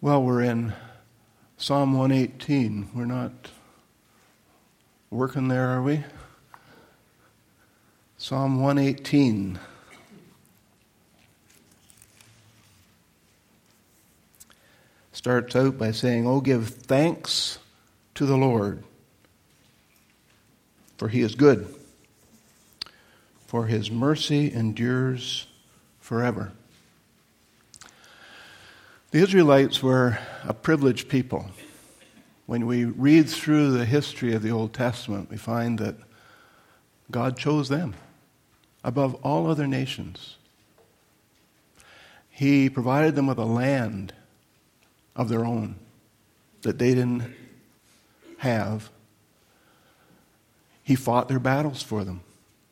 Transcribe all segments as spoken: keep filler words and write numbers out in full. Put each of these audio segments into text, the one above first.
Well, we're in Psalm one eighteen. We're not working there, are we? Psalm one eighteen. Starts out by saying, "Oh, give thanks to the Lord, for he is good, for his mercy endures forever." The Israelites were a privileged people. When we read through the history of the Old Testament, we find that God chose them above all other nations. He provided them with a land of their own that they didn't have. He fought their battles for them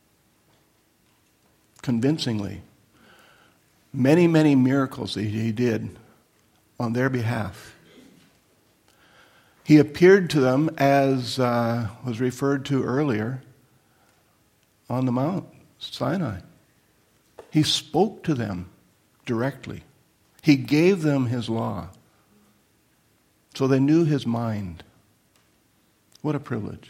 convincingly. Many, many miracles that he did on their behalf. He appeared to them, as uh, was referred to earlier, on the Mount Sinai. He spoke to them directly. He gave them his law, so they knew his mind. What a privilege.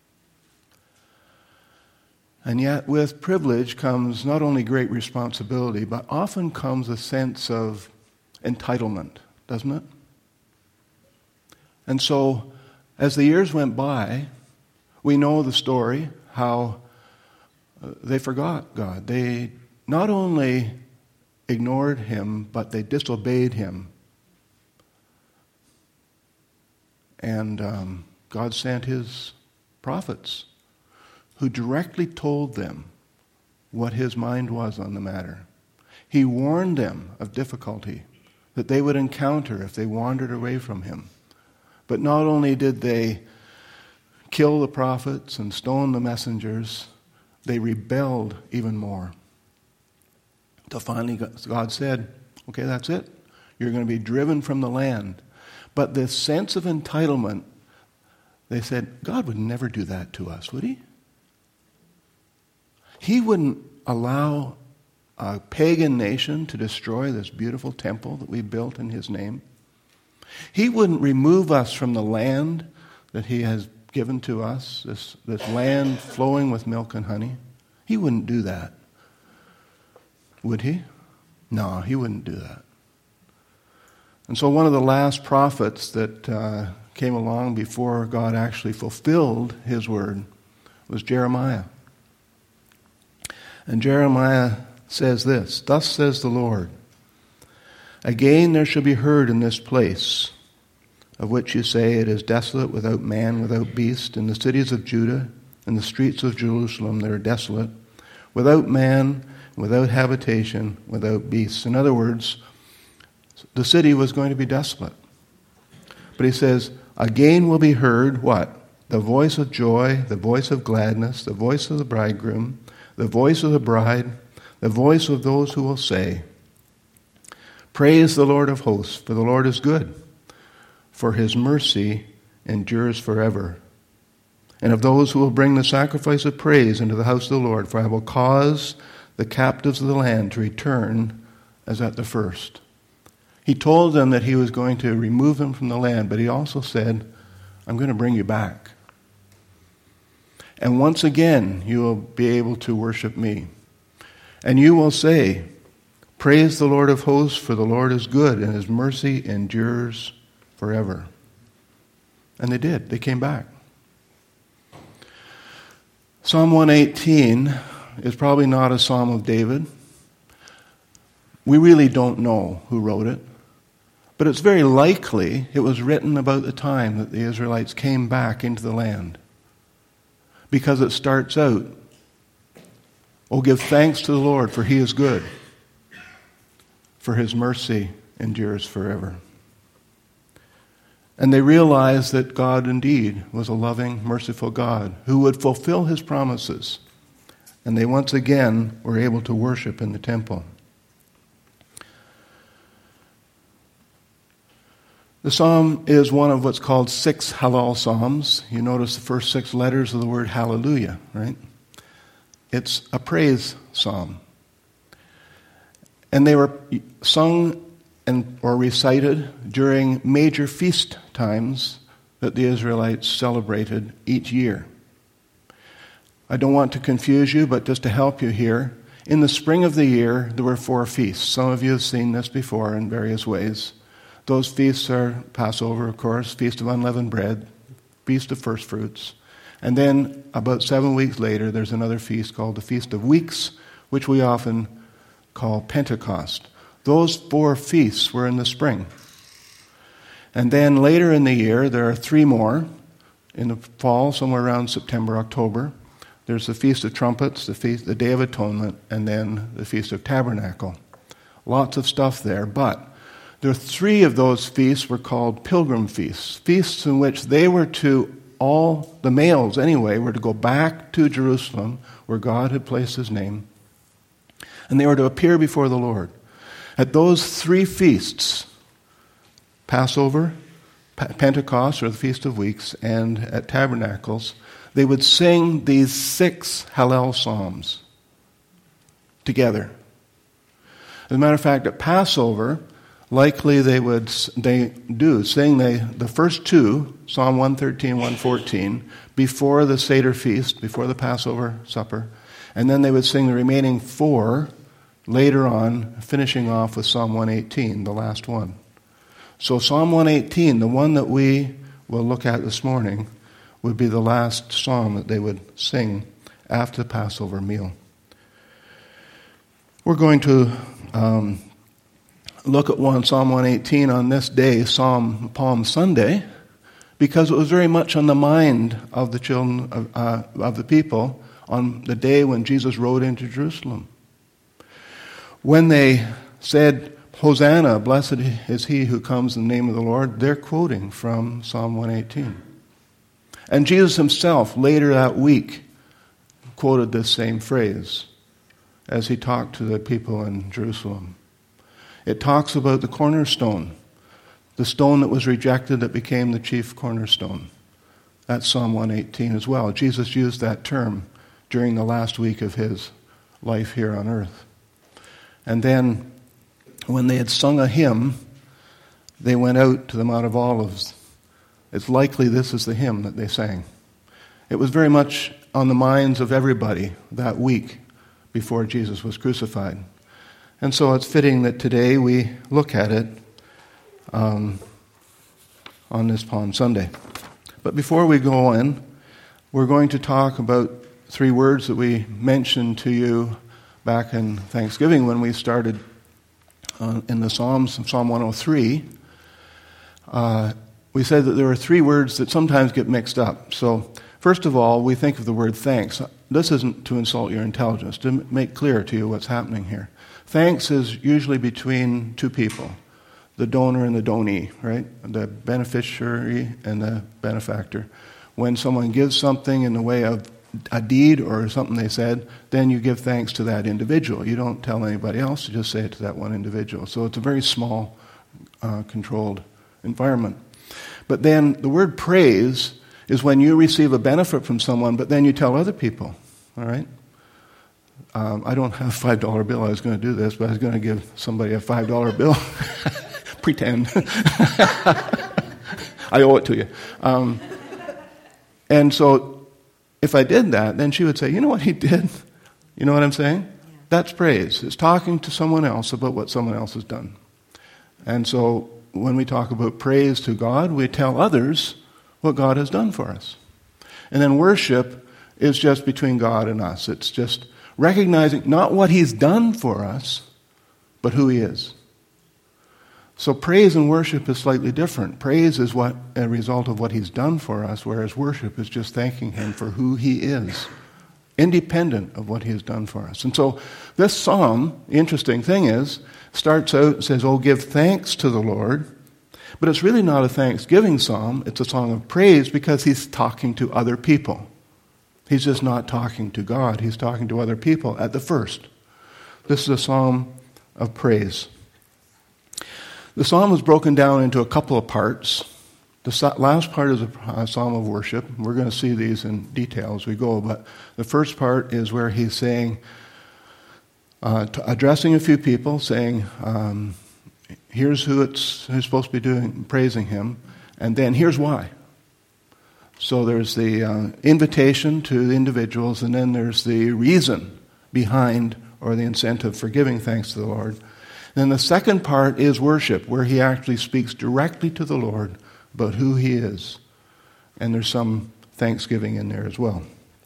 And yet with privilege comes not only great responsibility, but often comes a sense of entitlement, doesn't it? And so, as the years went by, we know the story, how they forgot God. They not only ignored him, but they disobeyed him. And um, God sent his prophets who directly told them what his mind was on the matter. He warned them of difficulty that they would encounter if they wandered away from him. But not only did they kill the prophets and stone the messengers, they rebelled even more. Until finally God said, okay, that's it. You're going to be driven from the land. But this sense of entitlement, they said, God would never do that to us, would he? He wouldn't allow a pagan nation to destroy this beautiful temple that we built in his name. He wouldn't remove us from the land that he has given to us, this, this land flowing with milk and honey. He wouldn't do that. Would he? No, he wouldn't do that. And so one of the last prophets that uh, came along before God actually fulfilled his word was Jeremiah. And Jeremiah says this, "Thus says the Lord, again there shall be heard in this place, of which you say it is desolate, without man, without beast, in the cities of Judah, in the streets of Jerusalem that are desolate, without man, without habitation, without beasts." In other words, the city was going to be desolate. But he says, again will be heard what? The voice of joy, the voice of gladness, the voice of the bridegroom, the voice of the bride, the voice of those who will say, "Praise the Lord of hosts, for the Lord is good, for his mercy endures forever. And of those who will bring the sacrifice of praise into the house of the Lord, for I will cause the captives of the land to return as at the first." He told them that he was going to remove them from the land, but he also said, "I'm going to bring you back. And once again, you will be able to worship me. And you will say, 'Praise the Lord of hosts, for the Lord is good, and his mercy endures forever.'" And they did. They came back. Psalm one eighteen is probably not a psalm of David. We really don't know who wrote it. But it's very likely it was written about the time that the Israelites came back into the land. Because it starts out, "Oh, give thanks to the Lord, for he is good, for his mercy endures forever." And they realized that God indeed was a loving, merciful God who would fulfill his promises. And they once again were able to worship in the temple. The psalm is one of what's called six Hallel psalms. You notice the first six letters of the word hallelujah, right? It's a praise psalm. And they were sung and or recited during major feast times that the Israelites celebrated each year. I don't want to confuse you, but just to help you here, in the spring of the year, there were four feasts. Some of you have seen this before in various ways. Those feasts are Passover, of course, Feast of Unleavened Bread, Feast of First Fruits. And then about seven weeks later, there's another feast called the Feast of Weeks, which we often call Pentecost. Those four feasts were in the spring. And then later in the year, there are three more. In the fall, somewhere around September, October. There's the Feast of Trumpets, the feast, the Day of Atonement, and then the Feast of Tabernacle. Lots of stuff there, but there are three of those feasts were called pilgrim feasts, feasts in which they were to, all the males anyway, were to go back to Jerusalem, where God had placed his name, and they were to appear before the Lord. At those three feasts, Passover, Pentecost, or the Feast of Weeks, and at Tabernacles, they would sing these six Hallel Psalms together. As a matter of fact, at Passover, likely they would they do sing they, the first two, Psalm one thirteen, one fourteen, before the Seder feast, before the Passover supper, and then they would sing the remaining four later on, finishing off with Psalm one eighteen, the last one. So Psalm one eighteen, the one that we will look at this morning, would be the last psalm that they would sing after the Passover meal. We're going to um, look at one Psalm one eighteen on this day, Psalm Palm Sunday, because it was very much on the mind of the children of, uh, of the people on the day when Jesus rode into Jerusalem. When they said, Hosanna, blessed is he who comes in the name of the Lord, they're quoting from Psalm one eighteen. And Jesus himself, later that week, quoted this same phrase as he talked to the people in Jerusalem. It talks about the cornerstone, the stone that was rejected that became the chief cornerstone. That's Psalm one eighteen as well. Jesus used that term during the last week of his life here on earth. And then, when they had sung a hymn, they went out to the Mount of Olives. It's likely this is the hymn that they sang. It was very much on the minds of everybody that week before Jesus was crucified. And so it's fitting that today we look at it um, on this Palm Sunday. But before we go in, we're going to talk about three words that we mentioned to you back in Thanksgiving when we started uh, in the Psalms, Psalm one oh three. Uh, we said that there are three words that sometimes get mixed up. So, first of all, we think of the word thanks. This isn't to insult your intelligence, to make clear to you what's happening here. Thanks is usually between two people, the donor and the donee, right? The beneficiary and the benefactor. When someone gives something in the way of a deed or something they said, then you give thanks to that individual. You don't tell anybody else, you just say it to that one individual. So it's a very small, uh, controlled environment. But then the word praise is when you receive a benefit from someone, but then you tell other people, all right? Um, I don't have a five dollar bill. I was going to do this, but I was going to give somebody a five dollar bill. Pretend. I owe it to you. Um, and so if I did that, then she would say, you know what he did? You know what I'm saying? Yeah. That's praise. It's talking to someone else about what someone else has done. And so when we talk about praise to God, we tell others what God has done for us. And then worship is just between God and us. It's just recognizing not what he's done for us, but who he is. So praise and worship is slightly different. Praise is what a result of what he's done for us, whereas worship is just thanking him for who he is, independent of what he has done for us. And so this psalm, the interesting thing is, starts out and says, oh, give thanks to the Lord. But it's really not a thanksgiving psalm. It's a song of praise because he's talking to other people. He's just not talking to God. He's talking to other people at the first. This is a psalm of praise. The psalm is broken down into a couple of parts. The last part is a psalm of worship. We're going to see these in detail as we go, but the first part is where he's saying, uh, addressing a few people, saying, um, here's who it's who's supposed to be doing praising him, and then here's why. So there's the uh, invitation to the individuals, and then there's the reason behind or the incentive for giving thanks to the Lord. Then the second part is worship, where he actually speaks directly to the Lord about who he is. And there's some thanksgiving in there as well.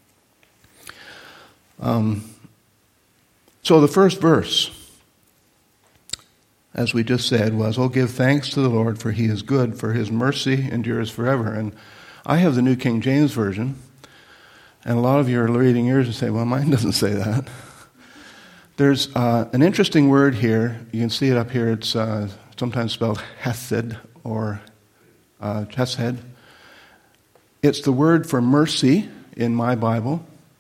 Um, so the first verse, as we just said, was, "Oh, give thanks to the Lord, for he is good, for his mercy endures forever." And I have the New King James Version, and a lot of you are reading yours and say, well, mine doesn't say that. There's uh, an interesting word here. You can see it up here. It's uh, sometimes spelled hesed or uh, chesed. It's the word for mercy in my Bible.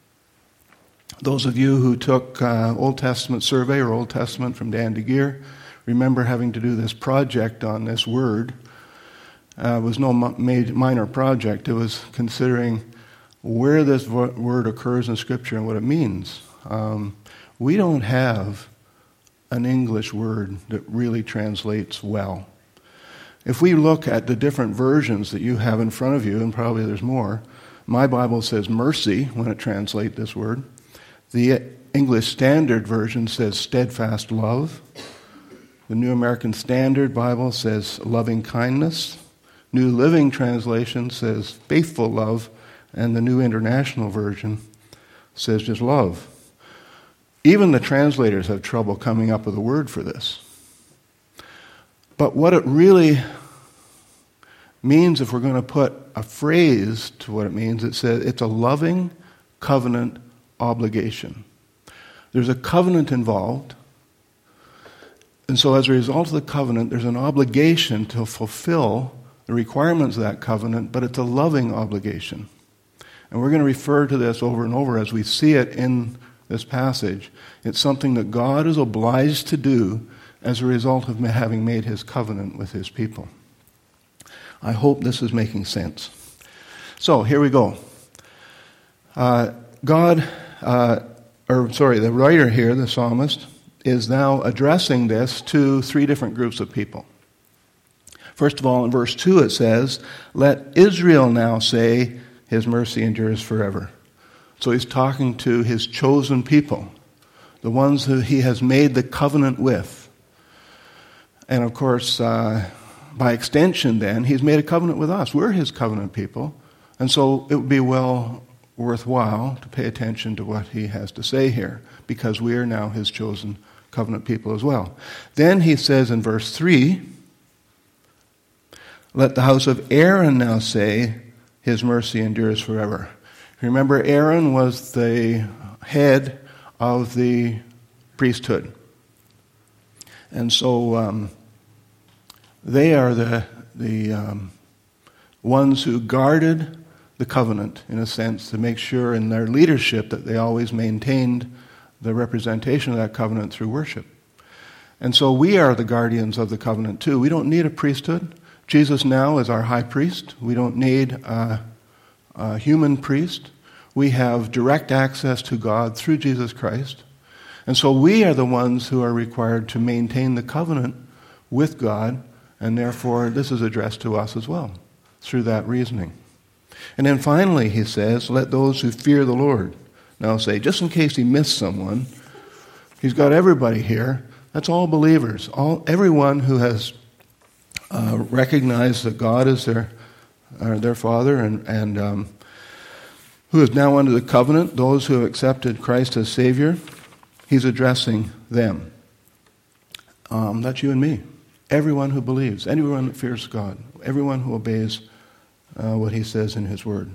Those of you who took uh, Old Testament survey or Old Testament from Dan DeGeer remember having to do this project on this word. Uh, it was no major, minor project. It was considering where this vo- word occurs in Scripture and what it means. Um, We don't have an English word that really translates well. If we look at the different versions that you have in front of you, and probably there's more, my Bible says mercy when it translates this word. The English Standard Version says steadfast love. The New American Standard Bible says loving kindness. New Living Translation says faithful love. And the New International Version says just love. Even the translators have trouble coming up with a word for this. But what it really means, if we're going to put a phrase to what it means, it says it's a loving covenant obligation. There's a covenant involved. And so as a result of the covenant, there's an obligation to fulfill the requirements of that covenant, but it's a loving obligation. And we're going to refer to this over and over as we see it in this passage. It's something that God is obliged to do as a result of having made his covenant with his people. I hope this is making sense. So, here we go. Uh, God, uh, or sorry, the writer here, the psalmist, is now addressing this to three different groups of people. First of all, in verse two it says, "Let Israel now say, his mercy endures forever." So he's talking to his chosen people, the ones who he has made the covenant with. And of course, uh, by extension then, he's made a covenant with us. We're his covenant people. And so it would be well worthwhile to pay attention to what he has to say here, because we are now his chosen covenant people as well. Then he says in verse three, "Let the house of Aaron now say, his mercy endures forever." Remember, Aaron was the head of the priesthood. And so um, they are the, the um, ones who guarded the covenant, in a sense, to make sure in their leadership that they always maintained the representation of that covenant through worship. And so we are the guardians of the covenant too. We don't need a priesthood. Jesus now is our high priest. We don't need a, a human priest. We have direct access to God through Jesus Christ. And so we are the ones who are required to maintain the covenant with God, and therefore this is addressed to us as well, through that reasoning. And then finally he says, "Let those who fear the Lord now say," just in case he missed someone, he's got everybody here. That's all believers. All everyone who has uh, recognized that God is their, uh, their Father and, and um, who is now under the covenant, those who have accepted Christ as Savior, he's addressing them. Um, that's you and me. Everyone who believes, everyone that fears God, everyone who obeys uh, what he says in his word.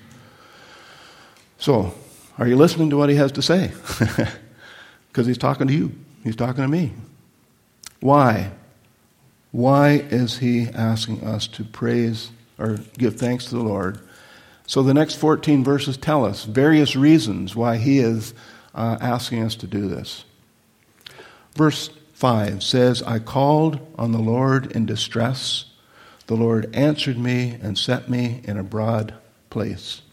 So, are you listening to what he has to say? Because he's talking to you. He's talking to me. Why? Why is he asking us to praise or give thanks to the Lord? So the next fourteen verses tell us various reasons why he is uh, asking us to do this. Verse five says, "I called on the Lord in distress. The Lord answered me and set me in a broad place."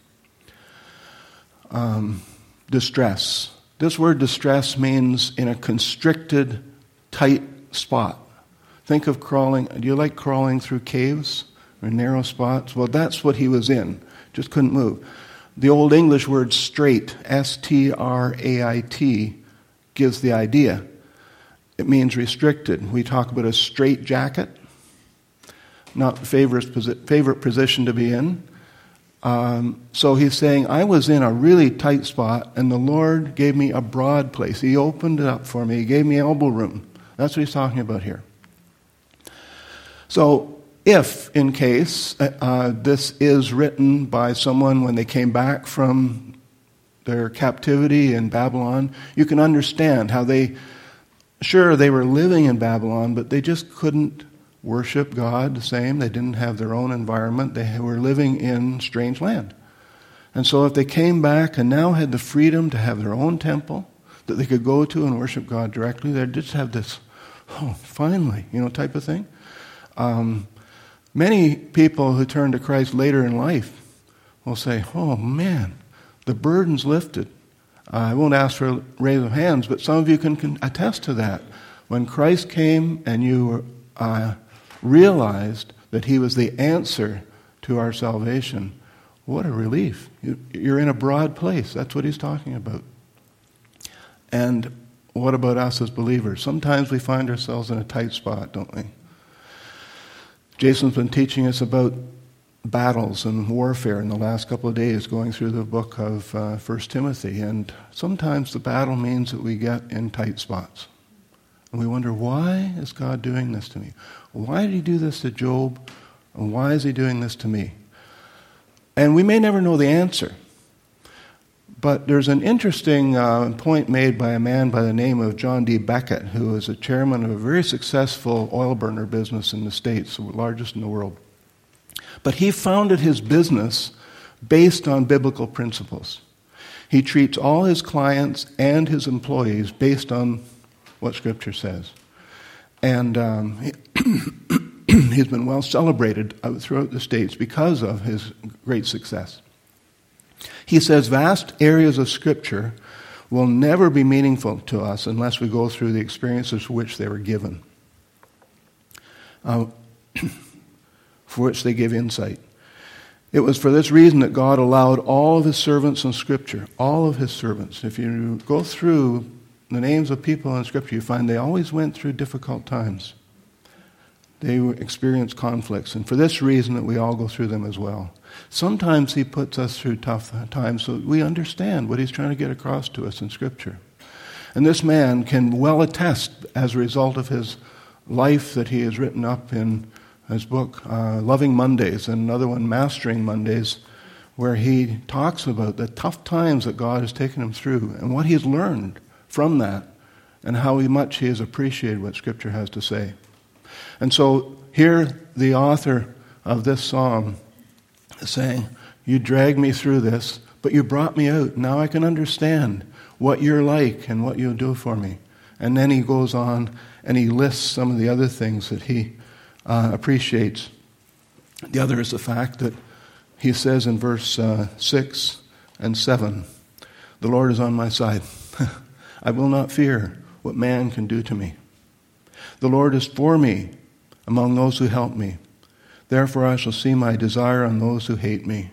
Um, distress. This word distress means in a constricted, tight spot. Think of crawling. Do you like crawling through caves or narrow spots? Well, that's what he was in. Just couldn't move. The Old English word strait, S T R A I T, gives the idea. It means restricted. We talk about a straight jacket, not the favorite, favorite position to be in. Um, so he's saying, I was in a really tight spot, and the Lord gave me a broad place. He opened it up for me. He gave me elbow room. That's what he's talking about here. So if, in case, uh, this is written by someone when they came back from their captivity in Babylon, you can understand how they, sure, they were living in Babylon, but they just couldn't worship God the same. They didn't have their own environment. They were living in strange land. And so if they came back and now had the freedom to have their own temple that they could go to and worship God directly, they'd just have this, oh, finally, you know, type of thing. Um, many people who turn to Christ later in life will say, oh, man, the burden's lifted. Uh, I won't ask for a raise of hands, but some of you can, can attest to that. When Christ came and you uh, realized that he was the answer to our salvation, what a relief. You, you're in a broad place. That's what he's talking about. And what about us as believers? Sometimes we find ourselves in a tight spot, don't we? Jason's been teaching us about battles and warfare in the last couple of days, going through the book of uh, First Timothy. And sometimes the battle means that we get in tight spots. And we wonder, why is God doing this to me? Why did he do this to Job? And why is he doing this to me? And we may never know the answer. But there's an interesting uh, point made by a man by the name of John D. Beckett, who is a chairman of a very successful oil burner business in the States, the largest in the world. But he founded his business based on biblical principles. He treats all his clients and his employees based on what Scripture says. And um, he, he's been well celebrated throughout the States because of his great success. He says vast areas of Scripture will never be meaningful to us unless we go through the experiences for which they were given, uh, for which they give insight. It was for this reason that God allowed all of his servants in Scripture, all of his servants. If you go through the names of people in Scripture, you find they always went through difficult times. They experienced conflicts, and for this reason that we all go through them as well. Sometimes he puts us through tough times so we understand what he's trying to get across to us in Scripture. And this man can well attest, as a result of his life that he has written up in his book, uh, Loving Mondays, and another one, Mastering Mondays, where he talks about the tough times that God has taken him through and what he's learned from that and how much he has appreciated what Scripture has to say. And so here the author of this psalm is saying, you dragged me through this, but you brought me out. Now I can understand what you're like and what you'll do for me. And then he goes on and he lists some of the other things that he uh, appreciates. The other is the fact that he says in verse uh, six and seven, the Lord is on my side. I will not fear what man can do to me. The Lord is for me among those who help me. Therefore I shall see my desire on those who hate me.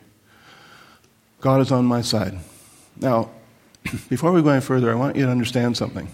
God is on my side. Now, before we go any further, I want you to understand something.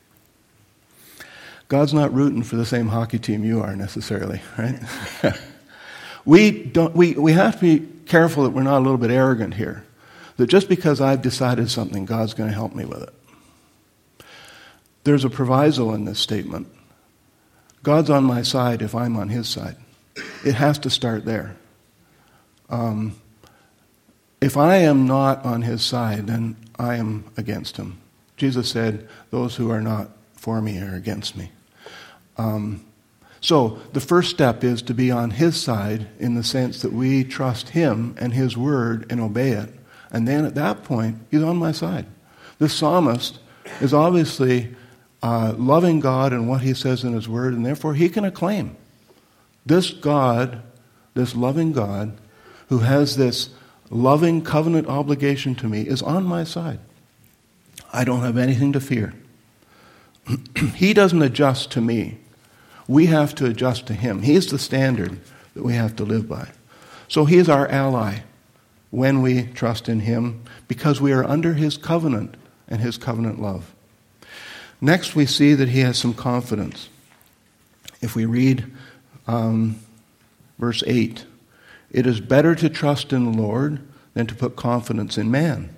God's not rooting for the same hockey team you are necessarily, right? we don't. We, we have to be careful that we're not a little bit arrogant here. That just because I've decided something, God's going to help me with it. There's a proviso in this statement. God's on my side if I'm on his side. It has to start there. Um, if I am not on his side, then I am against him. Jesus said, those who are not for me are against me. Um, so the first step is to be on his side in the sense that we trust him and his word and obey it. And then at that point, he's on my side. This psalmist is obviously uh, loving God and what he says in his word, and therefore he can acclaim this God, this loving God, who has this loving covenant obligation to me, is on my side. I don't have anything to fear. He doesn't adjust to me We have to adjust to him. He's the standard that we have to live by. So he is our ally when we trust in him, because we are under his covenant and his covenant love. Next, we see that he has some confidence. If we read um, verse eight, it is better to trust in the Lord than to put confidence in man.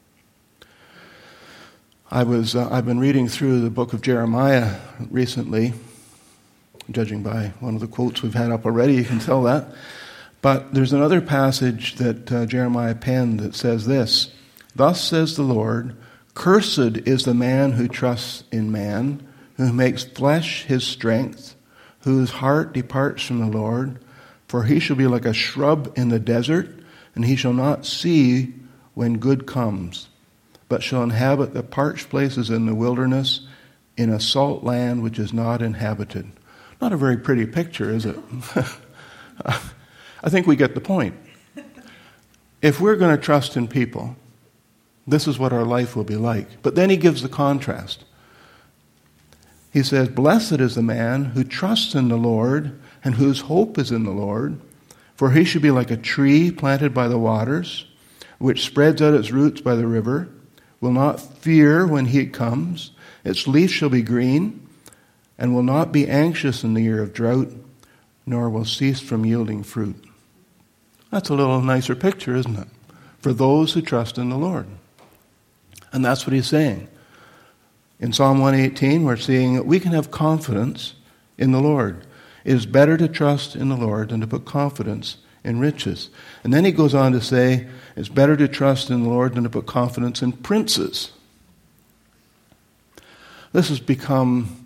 I was, uh, I've been reading through the book of Jeremiah recently, judging by one of the quotes we've had up already, you can tell that. But there's another passage that uh, Jeremiah penned that says this, "Thus says the Lord, cursed is the man who trusts in man, who makes flesh his strength, whose heart departs from the Lord, for he shall be like a shrub in the desert, and he shall not see when good comes, but shall inhabit the parched places in the wilderness, in a salt land which is not inhabited." Not a very pretty picture, is it? I think we get the point. If we're going to trust in people, this is what our life will be like. But then he gives the contrast. He says, "Blessed is the man who trusts in the Lord and whose hope is in the Lord, for he shall be like a tree planted by the waters, which spreads out its roots by the river, will not fear when heat comes, its leaf shall be green, and will not be anxious in the year of drought, nor will cease from yielding fruit." That's a little nicer picture, isn't it? For those who trust in the Lord. And that's what he's saying. In Psalm one eighteen, we're seeing that we can have confidence in the Lord. It is better to trust in the Lord than to put confidence in riches. And then he goes on to say, it's better to trust in the Lord than to put confidence in princes. This has become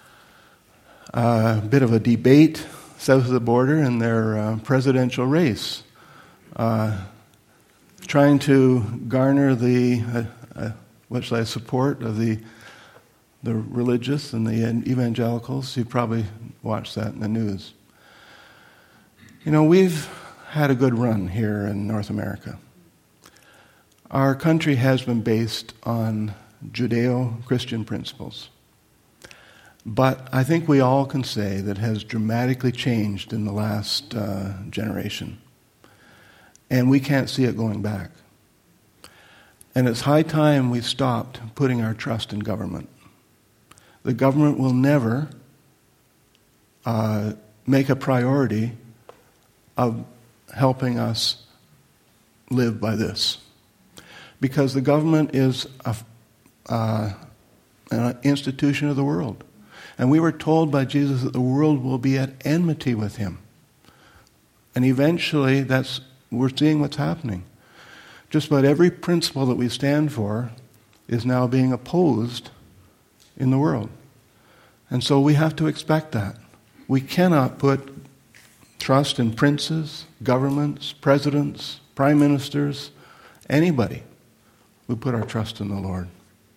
a bit of a debate south of the border in their uh, presidential race, uh, trying to garner the uh, uh, what shall I support of the the religious and the evangelicals. You probably watched that in the news. You know, we've had a good run here in North America. Our country has been based on Judeo-Christian principles. But I think we all can say that it has dramatically changed in the last uh, generation. And we can't see it going back. And it's high time we stopped putting our trust in government. The government will never uh, make a priority of helping us live by this. Because the government is a, uh, an institution of the world. And we were told by Jesus that the world will be at enmity with him. And eventually, that's we're seeing what's happening. Just about every principle that we stand for is now being opposed in the world. And so we have to expect that. We cannot put trust in princes, governments, presidents, prime ministers, anybody. We put our trust in the Lord.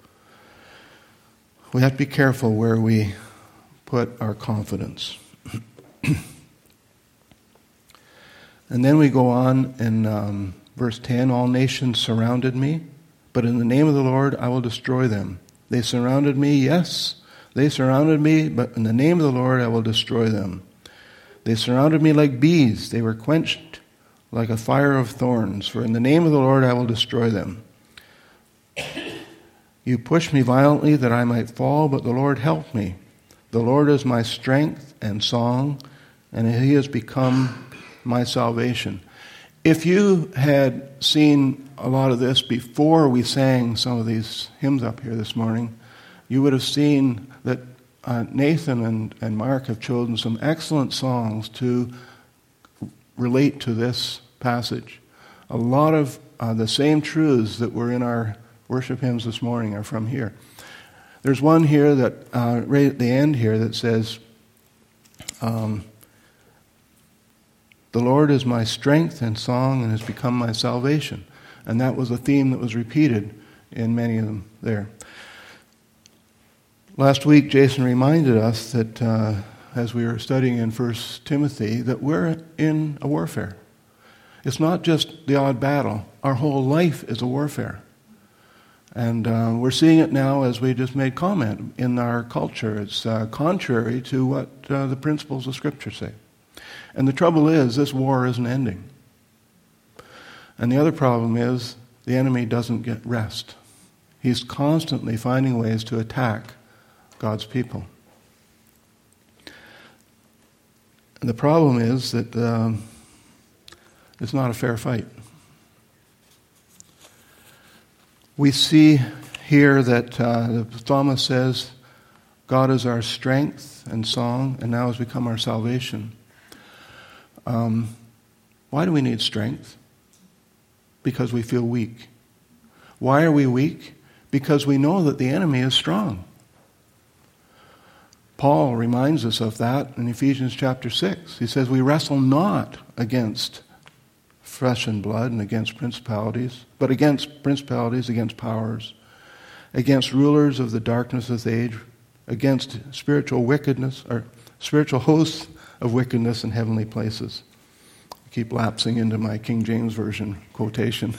We have to be careful where we put our confidence. And then we go on in um, verse ten, "All nations surrounded me, but in the name of the Lord I will destroy them. They surrounded me, yes, they surrounded me, but in the name of the Lord I will destroy them. They surrounded me like bees, they were quenched like a fire of thorns, for in the name of the Lord I will destroy them. You pushed me violently that I might fall, but the Lord helped me. The Lord is my strength and song, and he has become my salvation." If you had seen a lot of this before we sang some of these hymns up here this morning, you would have seen that uh, Nathan and, and Mark have chosen some excellent songs to relate to this passage. A lot of uh, the same truths that were in our worship hymns this morning are from here. There's one here that, uh, right at the end here, that says, um, "The Lord is my strength and song and has become my salvation." And that was a theme that was repeated in many of them there. Last week, Jason reminded us that uh, as we were studying in First Timothy, that we're in a warfare. It's not just the odd battle. Our whole life is a warfare. And uh, we're seeing it now, as we just made comment, in our culture. It's uh, contrary to what uh, the principles of Scripture say. And the trouble is, this war isn't ending. And the other problem is, the enemy doesn't get rest. He's constantly finding ways to attack God's people. And the problem is that um, it's not a fair fight. We see here that uh, the psalmist says, God is our strength and song, and now has become our salvation. Um, why do we need strength? Because we feel weak. Why are we weak? Because we know that the enemy is strong. Paul reminds us of that in Ephesians chapter six. He says, we wrestle not against flesh and blood and against principalities, but against principalities, against powers, against rulers of the darkness of the age, against spiritual wickedness, or spiritual hosts of wickedness in heavenly places. I keep lapsing into my King James Version quotation.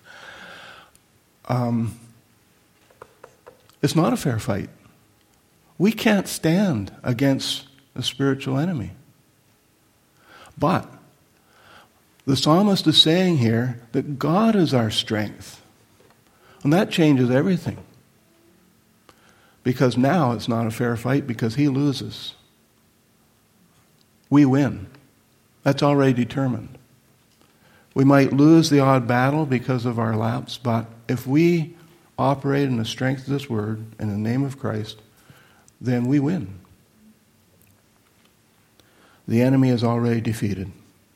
Um, it's not a fair fight. We can't stand against a spiritual enemy. But the psalmist is saying here that God is our strength. And that changes everything. Because now it's not a fair fight because he loses. We win. That's already determined. We might lose the odd battle because of our lapse, but if we operate in the strength of this word, in the name of Christ, then we win. The enemy is already defeated.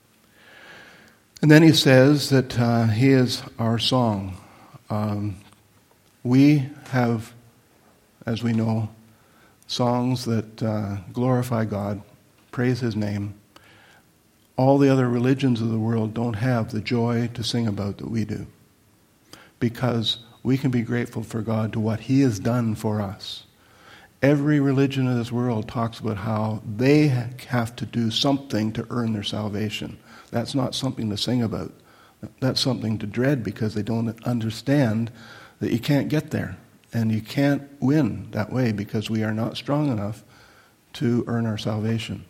And then he says that uh, he is our song. Um, we have, as we know, songs that uh, glorify God, praise his name. All the other religions of the world don't have the joy to sing about that we do. Because we can be grateful for God to what he has done for us. Every religion of this world talks about how they have to do something to earn their salvation. That's not something to sing about. That's something to dread because they don't understand that you can't get there. And you can't win that way because we are not strong enough to earn our salvation.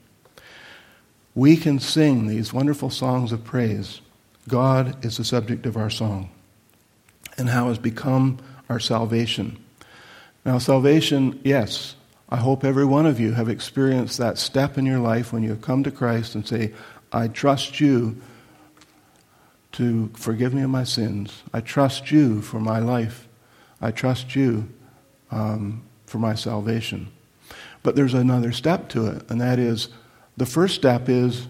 We can sing these wonderful songs of praise. God is the subject of our song and how has become our salvation. Now, salvation, yes, I hope every one of you have experienced that step in your life when you have come to Christ and say, I trust you to forgive me of my sins. I trust you for my life. I trust you um, for my salvation. But there's another step to it, and that is, the first step is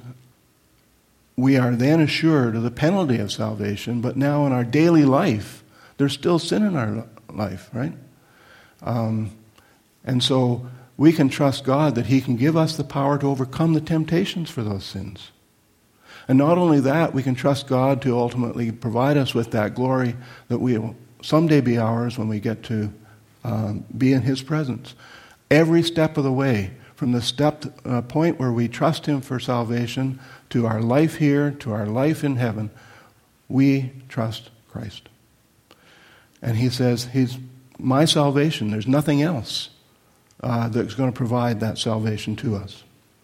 we are then assured of the penalty of salvation, but now in our daily life, there's still sin in our life, right? Um, and so we can trust God that he can give us the power to overcome the temptations for those sins. And not only that, we can trust God to ultimately provide us with that glory that we will someday be ours when we get to um, be in his presence. Every step of the way, from the step uh, point where we trust him for salvation to our life here, to our life in heaven, we trust Christ. And he says, he's my salvation. There's nothing else uh, that's going to provide that salvation to us.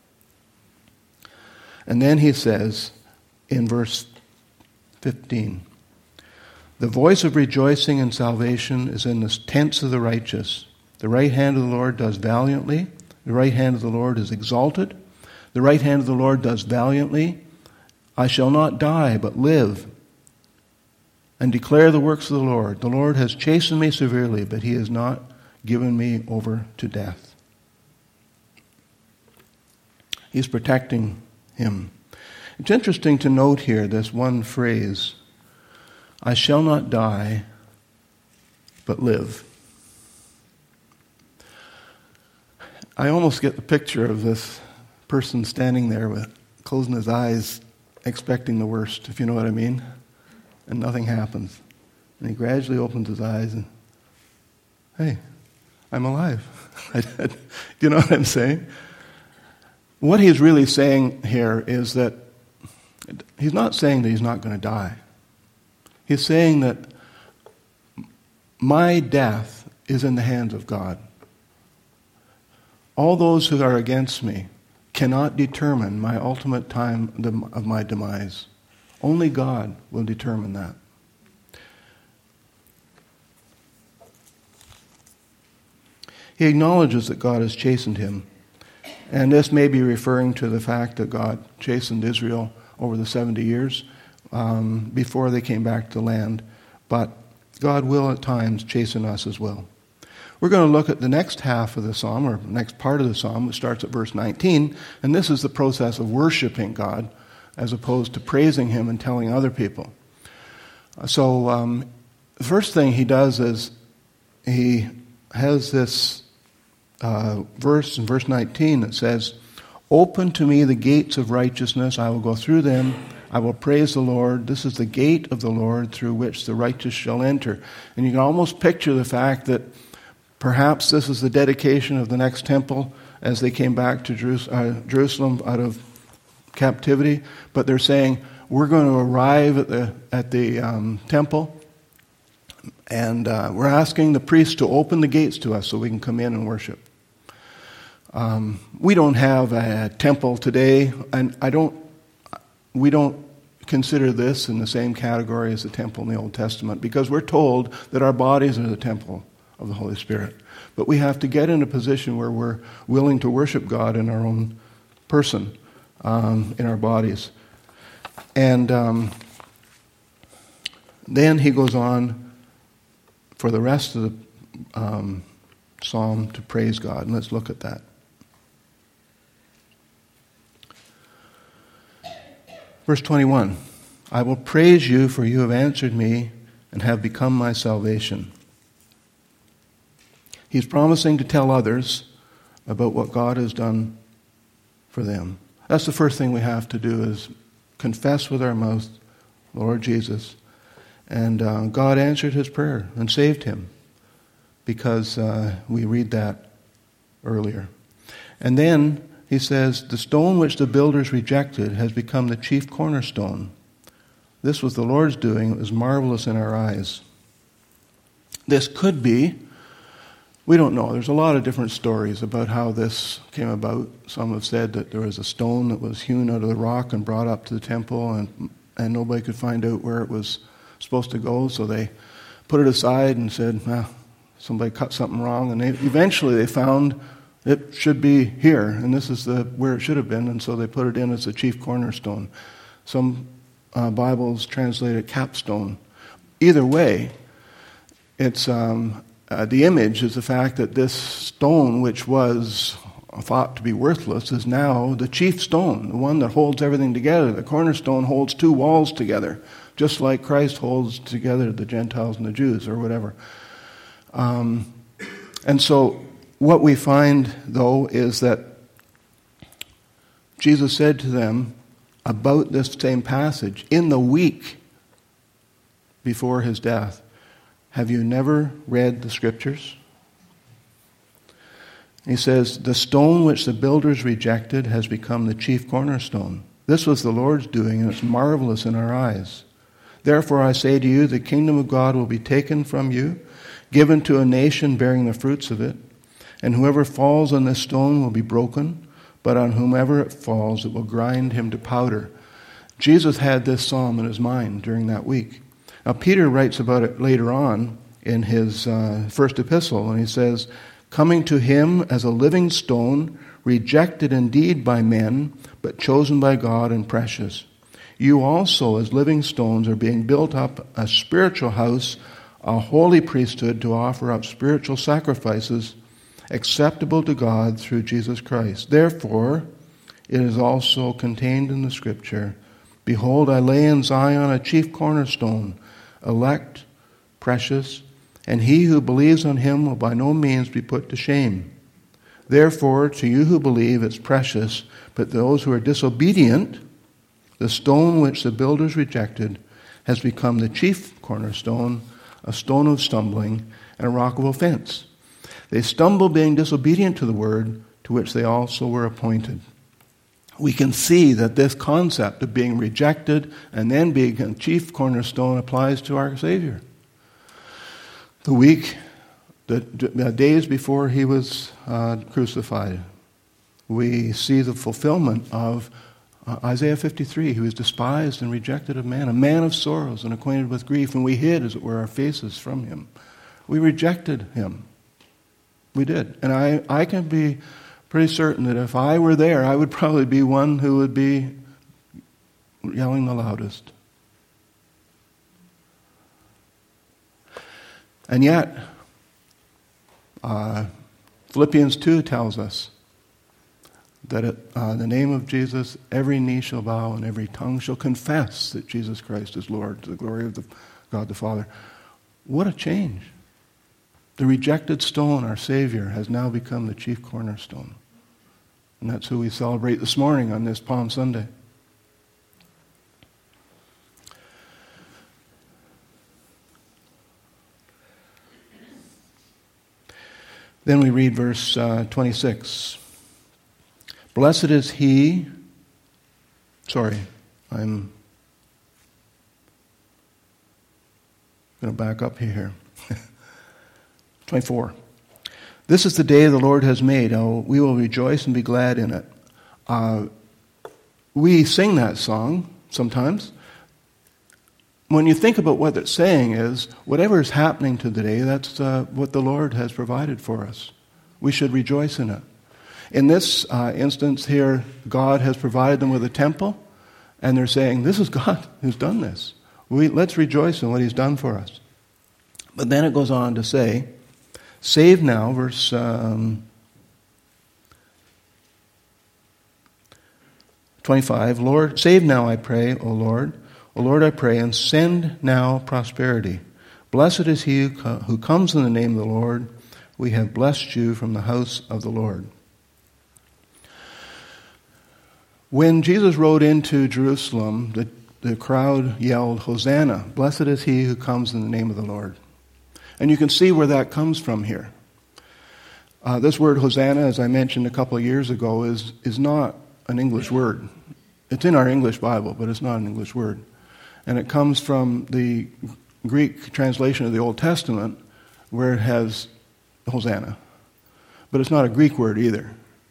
And then he says in verse fifteen, the voice of rejoicing and salvation is in the tents of the righteous. The right hand of the Lord does valiantly. The right hand of the Lord is exalted. The right hand of the Lord does valiantly. I shall not die, but live and declare the works of the Lord. The Lord has chastened me severely, but he has not given me over to death. He's protecting him. It's interesting to note here this one phrase, I shall not die, but live. I almost get the picture of this person standing there with closing his eyes, expecting the worst, if you know what I mean. And nothing happens. And he gradually opens his eyes and, hey, I'm alive. Do you know what I'm saying? What he's really saying here is that he's not saying that he's not going to die. He's saying that my death is in the hands of God. All those who are against me cannot determine my ultimate time of my demise. Only God will determine that. He acknowledges that God has chastened him. And this may be referring to the fact that God chastened Israel over the seventy years um, before they came back to the land. But God will at times chasten us as well. We're going to look at the next half of the psalm, or next part of the psalm, which starts at verse nineteen. And this is the process of worshiping God as opposed to praising him and telling other people. So um, the first thing he does is he has this uh, verse in verse nineteen that says, "Open to me the gates of righteousness. I will go through them. I will praise the Lord. This is the gate of the Lord through which the righteous shall enter." And you can almost picture the fact that perhaps this is the dedication of the next temple as they came back to Jerusalem out of captivity. But they're saying, we're going to arrive at the at the um, temple, and uh, we're asking the priest to open the gates to us so we can come in and worship. Um, we don't have a temple today, and I don't. We don't consider this in the same category as the temple in the Old Testament, because we're told that our bodies are the temple of the Holy Spirit. But we have to get in a position where we're willing to worship God in our own person, um, in our bodies. And um, then he goes on for the rest of the um, psalm to praise God. And let's look at that. Verse twenty-one, "I will praise you, for you have answered me and have become my salvation." He's promising to tell others about what God has done for them. That's the first thing we have to do, is confess with our mouth, Lord Jesus. And uh, God answered his prayer and saved him, because uh, we read that earlier. And then he says, "The stone which the builders rejected has become the chief cornerstone. This was the Lord's doing. It was marvelous in our eyes." This could be, we don't know. There's a lot of different stories about how this came about. Some have said that there was a stone that was hewn out of the rock and brought up to the temple, and, and nobody could find out where it was supposed to go, so they put it aside and said, ah, somebody cut something wrong, and they, eventually they found it should be here, and this is the where it should have been, and so they put it in as the chief cornerstone. Some uh, Bibles translate it capstone. Either way, it's um, uh, the image is the fact that this stone, which was thought to be worthless, is now the chief stone, the one that holds everything together. The cornerstone holds two walls together, just like Christ holds together the Gentiles and the Jews, or whatever. Um, and so what we find, though, is that Jesus said to them about this same passage in the week before his death, "Have you never read the Scriptures?" He says, "The stone which the builders rejected has become the chief cornerstone. This was the Lord's doing, and it's marvelous in our eyes. Therefore I say to you, the kingdom of God will be taken from you, given to a nation bearing the fruits of it. And whoever falls on this stone will be broken, but on whomever it falls, it will grind him to powder." Jesus had this psalm in his mind during that week. Now, Peter writes about it later on in his uh, first epistle, and he says, "Coming to him as a living stone, rejected indeed by men, but chosen by God and precious. You also, as living stones, are being built up a spiritual house, a holy priesthood, to offer up spiritual sacrifices acceptable to God through Jesus Christ. Therefore, it is also contained in the Scripture, Behold, I lay in Zion a chief cornerstone, elect, precious, and he who believes on him will by no means be put to shame. Therefore, to you who believe, it's precious, but those who are disobedient, the stone which the builders rejected has become the chief cornerstone, a stone of stumbling, and a rock of offense. They stumble being disobedient to the word to which they also were appointed." We can see that this concept of being rejected and then being a chief cornerstone applies to our Savior. The week, the, the days before he was uh, crucified, we see the fulfillment of uh, Isaiah fifty-three. He was despised and rejected of man, a man of sorrows and acquainted with grief, and we hid, as it were, our faces from him. We rejected him. We did. And I, I can be pretty certain that if I were there, I would probably be one who would be yelling the loudest. And yet, uh, Philippians two tells us that at uh, the name of Jesus, every knee shall bow and every tongue shall confess that Jesus Christ is Lord, to the glory of the, God the Father. What a change. The rejected stone, our Savior, has now become the chief cornerstone. And that's who we celebrate this morning on this Palm Sunday. Then we read verse uh, twenty-six. Blessed is he, sorry, I'm going to back up here. twenty-four. This is the day the Lord has made. Oh, we will rejoice and be glad in it. Uh, we sing that song sometimes. When you think about what it's saying is, whatever is happening today, that's uh, what the Lord has provided for us. We should rejoice in it. In this uh, instance here, God has provided them with a temple, and they're saying, this is God who's done this. We, let's rejoice in what he's done for us. But then it goes on to say, save now, verse um, twenty-five, Lord, save now, I pray, O Lord. O Lord, I pray, and send now prosperity. Blessed is he who comes in the name of the Lord. We have blessed you from the house of the Lord. When Jesus rode into Jerusalem, the, the crowd yelled, Hosanna, blessed is he who comes in the name of the Lord. And you can see where that comes from here. Uh, this word Hosanna, as I mentioned a couple of years ago, is, is not an English word. It's in our English Bible, but it's not an English word. And it comes from the Greek translation of the Old Testament, where it has Hosanna. But it's not a Greek word either.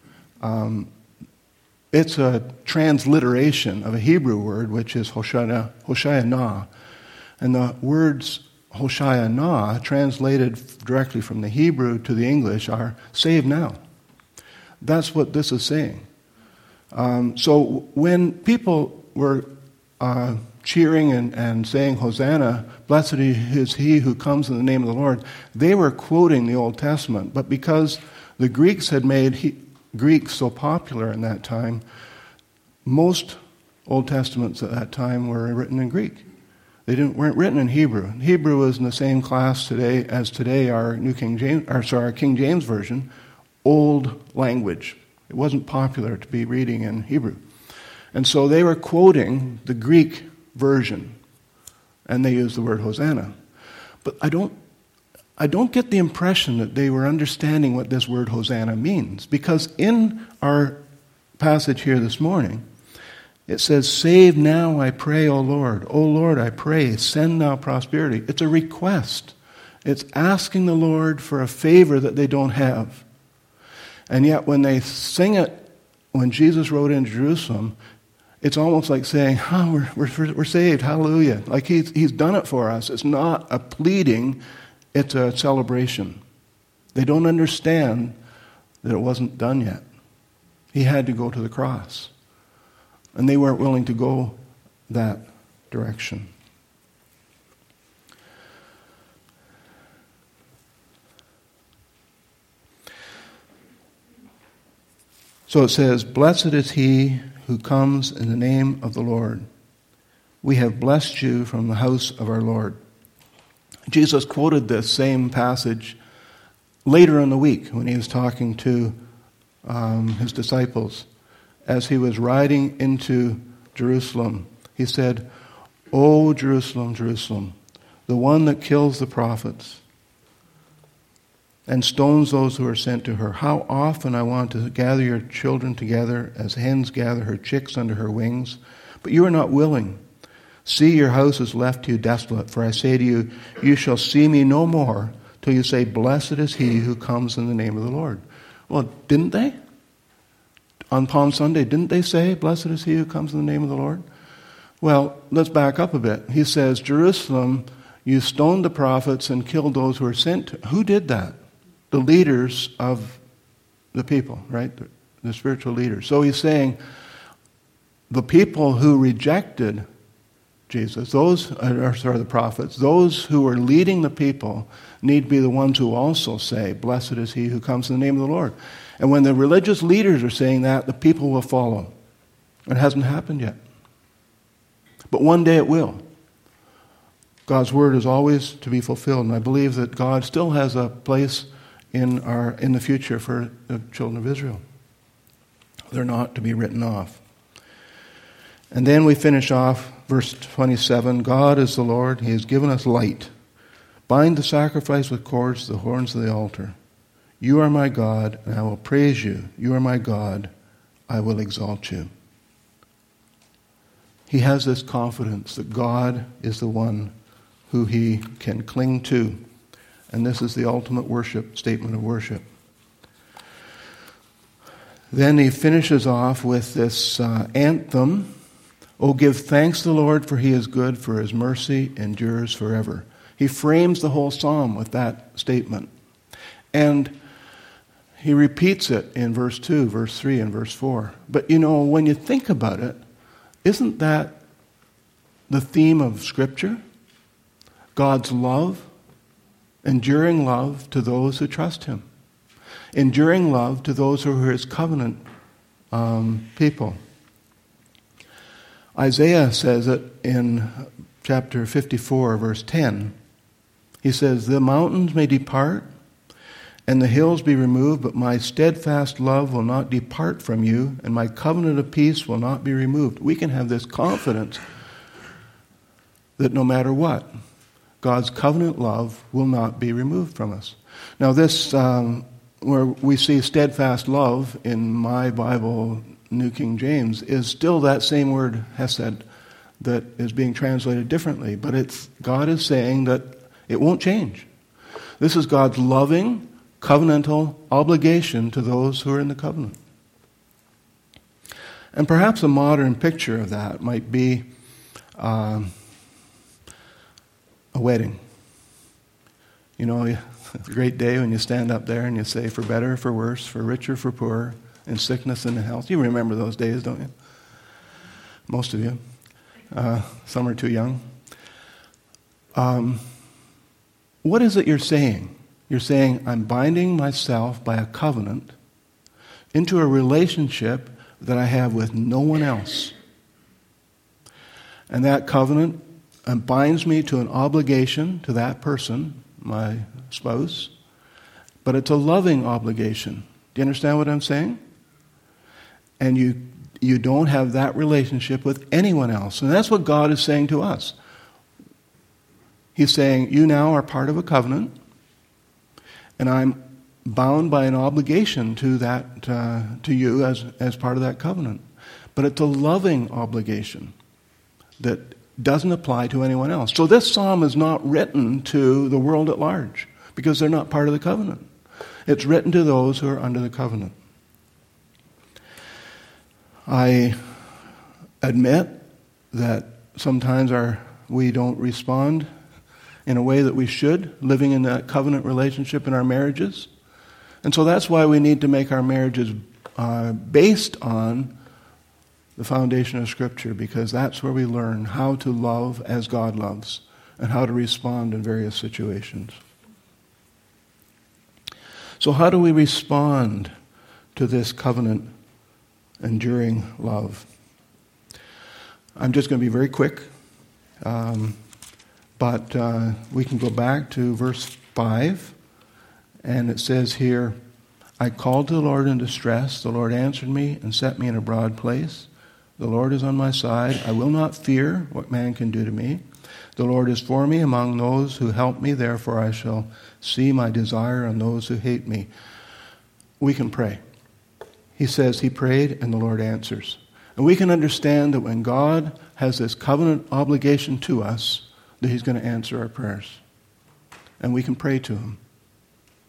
Um, it's a transliteration of a Hebrew word, which is Hoshana, Hoshayana. And the words Hoshayana, translated directly from the Hebrew to the English, are save now. That's what this is saying. Um, so when people were uh, cheering and, and saying, Hosanna, blessed is he who comes in the name of the Lord, they were quoting the Old Testament. But because the Greeks had made he, Greek so popular in that time, most Old Testaments at that time were written in Greek. They didn't, weren't written in Hebrew. Hebrew is in the same class today as today our New King James, or sorry, our King James Version, old language. It wasn't popular to be reading in Hebrew. And so they were quoting the Greek version, and they used the word Hosanna. But I don't, I don't get the impression that they were understanding what this word Hosanna means, because in our passage here this morning, it says, save now, I pray, O Lord. O Lord, I pray, send now prosperity. It's a request. It's asking the Lord for a favor that they don't have. And yet when they sing it, when Jesus rode into Jerusalem, it's almost like saying, oh, we're, we're, we're saved, hallelujah. Like he's, he's done it for us. It's not a pleading, it's a celebration. They don't understand that it wasn't done yet. He had to go to the cross. And they weren't willing to go that direction. So it says, blessed is he who comes in the name of the Lord. We have blessed you from the house of our Lord. Jesus quoted this same passage later in the week when he was talking to um, his disciples. As he was riding into Jerusalem, he said, O Jerusalem, Jerusalem, the one that kills the prophets and stones those who are sent to her. How often I want to gather your children together as hens gather her chicks under her wings, but you are not willing. See, your house is left to you desolate, for I say to you, you shall see me no more till you say, blessed is he who comes in the name of the Lord. Well, didn't they? On Palm Sunday, didn't they say, blessed is he who comes in the name of the Lord? Well, let's back up a bit. He says, Jerusalem, you stoned the prophets and killed those who were sent. Who did that? The leaders of the people, right? The, the spiritual leaders. So he's saying, the people who rejected Jesus, those are sorry, the prophets, those who are leading the people need to be the ones who also say, blessed is he who comes in the name of the Lord. And when the religious leaders are saying that, the people will follow. It hasn't happened yet. But one day it will. God's word is always to be fulfilled, and I believe that God still has a place in our in the future for the children of Israel. They're not to be written off. And then we finish off verse twenty-seven. God is the Lord. He has given us light. Bind the sacrifice with cords to the horns of the altar. You are my God, and I will praise you. You are my God. I will exalt you. He has this confidence that God is the one who he can cling to. And this is the ultimate worship, statement of worship. Then he finishes off with this uh, anthem. Oh, give thanks to the Lord, for he is good, for his mercy endures forever. He frames the whole psalm with that statement. And he repeats it in verse two, verse three, and verse four. But you know, when you think about it, isn't that the theme of Scripture? God's love, enduring love to those who trust him. Enduring love to those who are his covenant um, people. Isaiah says it in chapter fifty-four, verse ten. He says, the mountains may depart and the hills be removed, but my steadfast love will not depart from you, and my covenant of peace will not be removed. We can have this confidence that no matter what, God's covenant love will not be removed from us. Now this, um, where we see steadfast love in my Bible, New King James, is still that same word, hesed, that is being translated differently. But it's God is saying that it won't change. This is God's loving, covenantal obligation to those who are in the covenant. And perhaps a modern picture of that might be um, a wedding. You know, it's a great day when you stand up there and you say, for better, for worse, for richer, for poorer, in sickness and in health. You remember those days, don't you? Most of you. Uh, some are too young. Um, what is it you're saying? You're saying, I'm binding myself by a covenant into a relationship that I have with no one else. And that covenant binds me to an obligation to that person, my spouse, but it's a loving obligation. Do you understand what I'm saying? And you you don't have that relationship with anyone else. And that's what God is saying to us. He's saying, you now are part of a covenant, and I'm bound by an obligation to that uh, to you as, as part of that covenant. But it's a loving obligation that doesn't apply to anyone else. So this psalm is not written to the world at large, because they're not part of the covenant. It's written to those who are under the covenant. I admit that sometimes our we don't respond in a way that we should, living in that covenant relationship in our marriages. And so that's why we need to make our marriages uh, based on the foundation of Scripture, because that's where we learn how to love as God loves and how to respond in various situations. So how do we respond to this covenant enduring love? I'm just going to be very quick, um, but uh, we can go back to verse five, and it says here, I called to the Lord in distress. The Lord answered me and set me in a broad place. The Lord is on my side. I will not fear what man can do to me. The Lord is for me among those who help me. Therefore I shall see my desire on those who hate me. We can pray. He says he prayed and the Lord answers. And we can understand that when God has this covenant obligation to us, that he's going to answer our prayers. And we can pray to him.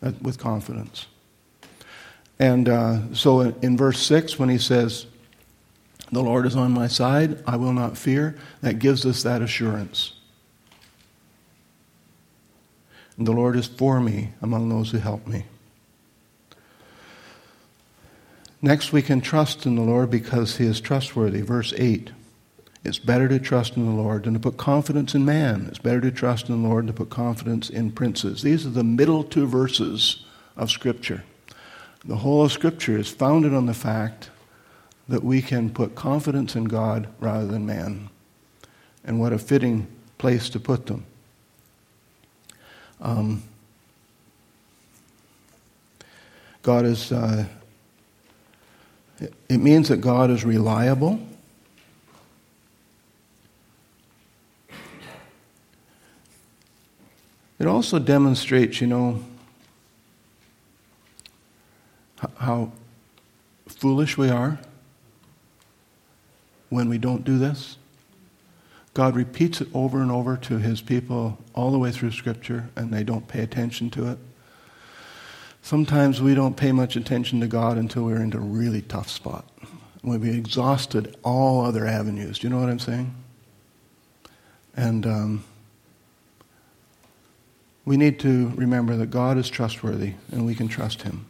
uh, with confidence. And uh, so in, in verse six, when he says, the Lord is on my side, I will not fear, that gives us that assurance. And the Lord is for me among those who help me. Next, we can trust in the Lord because he is trustworthy. Verse eight. It's better to trust in the Lord than to put confidence in man. It's better to trust in the Lord than to put confidence in princes. These are the middle two verses of Scripture. The whole of Scripture is founded on the fact that we can put confidence in God rather than man. And what a fitting place to put them. Um, God is, uh, it, it means that God is reliable. It also demonstrates, you know, how foolish we are when we don't do this. God repeats it over and over to his people all the way through Scripture, and they don't pay attention to it. Sometimes we don't pay much attention to God until we're in a really tough spot. When we've exhausted all other avenues. Do you know what I'm saying? And um, we need to remember that God is trustworthy, and we can trust him.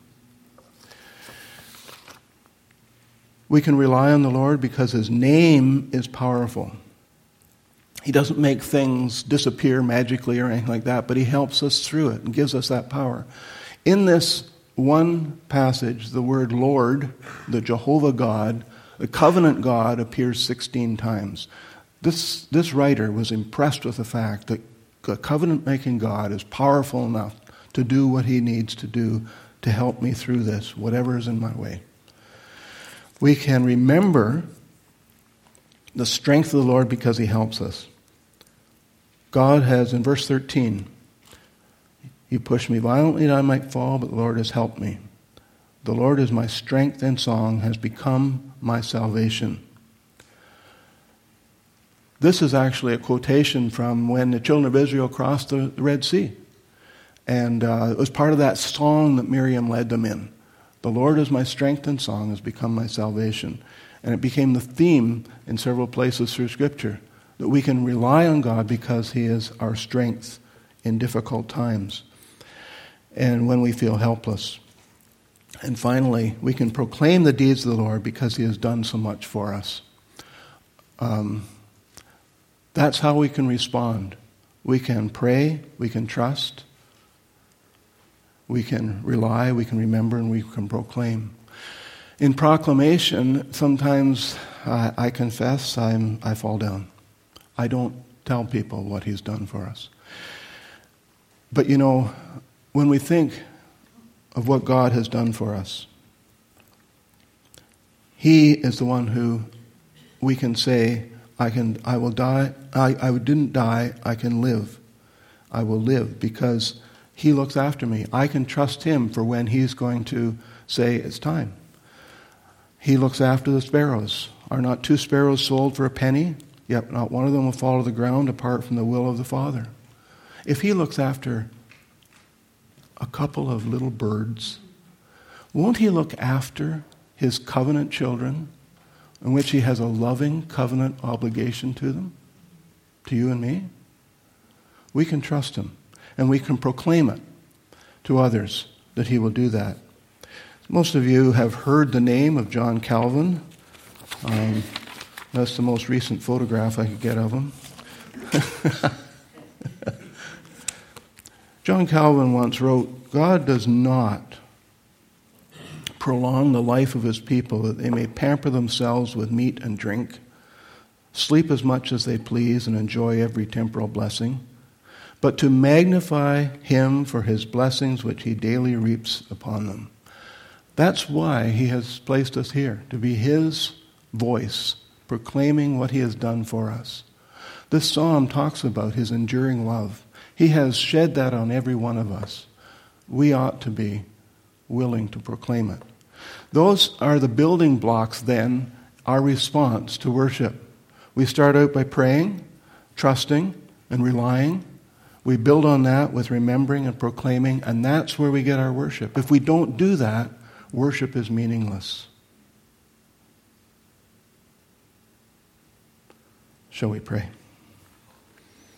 We can rely on the Lord because his name is powerful. He doesn't make things disappear magically or anything like that, but he helps us through it and gives us that power. In this one passage, the word Lord, the Jehovah God, the covenant God, appears sixteen times. This, this writer was impressed with the fact that the covenant-making God is powerful enough to do what he needs to do to help me through this, whatever is in my way. We can remember the strength of the Lord because he helps us. God has, in verse thirteen, you pushed me violently that I might fall, but the Lord has helped me. The Lord is my strength and song, has become my salvation. This is actually a quotation from when the children of Israel crossed the Red Sea. And uh, it was part of that song that Miriam led them in. The Lord is my strength and song, has become my salvation. And it became the theme in several places through Scripture, that we can rely on God because he is our strength in difficult times and when we feel helpless. And finally, we can proclaim the deeds of the Lord because he has done so much for us. Um, that's how we can respond. We can pray, we can trust, we can rely, we can remember, and we can proclaim. In proclamation, sometimes I, I confess I'm, I fall down. I don't tell people what he's done for us. But you know, when we think of what God has done for us, he is the one who we can say, I can, I will die, I, I didn't die, I can live. I will live because he looks after me. I can trust him for when he's going to say it's time. He looks after the sparrows. Are not two sparrows sold for a penny? Yet not one of them will fall to the ground apart from the will of the Father. If he looks after a couple of little birds, won't he look after his covenant children, in which he has a loving covenant obligation to them, to you and me? We can trust him, and we can proclaim it to others that he will do that. Most of you have heard the name of John Calvin. Um, that's the most recent photograph I could get of him. John Calvin once wrote, God does not prolong the life of his people that they may pamper themselves with meat and drink, sleep as much as they please, and enjoy every temporal blessing, but to magnify him for his blessings which he daily reaps upon them. That's why he has placed us here, to be his voice, proclaiming what he has done for us. This psalm talks about his enduring love. He has shed that on every one of us. We ought to be willing to proclaim it. Those are the building blocks, then, our response to worship. We start out by praying, trusting, and relying. We build on that with remembering and proclaiming, and that's where we get our worship. If we don't do that, worship is meaningless. Shall we pray?